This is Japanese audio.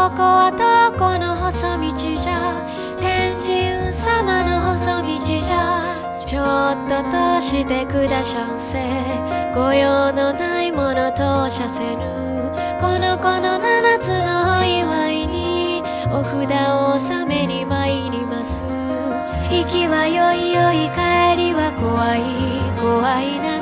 こはどこの細道じゃ、天神様の細道じゃ。ちょっととしてくだしゃんせ、御用のないもの通しゃせぬ。この子の七つのお祝いにお札を納めに参ります。行きはよいよい、帰りは怖い怖いな。